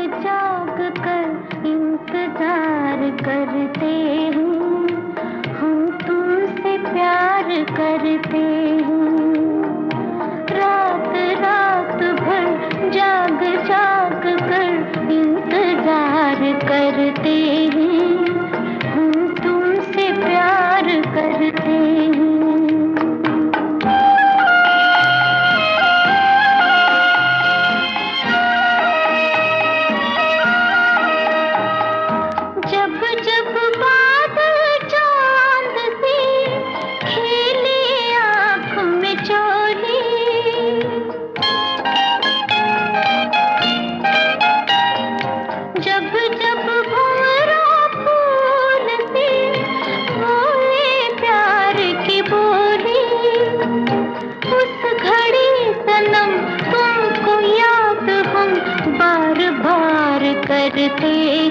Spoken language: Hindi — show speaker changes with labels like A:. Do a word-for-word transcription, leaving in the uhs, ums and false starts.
A: जाग कर इंतजार करते हैं, हम तुमसे प्यार करते हैं। रात रात भर जाग जाग कर इंतजार करते हैं, हम तुमसे प्यार करते हैं। जब जब बादल चांद से खेले आँख में चोली, जब जब भंवरा फूल से बोले प्यार की बोली, उस घड़ी सनम तुमको याद हम बार बार करते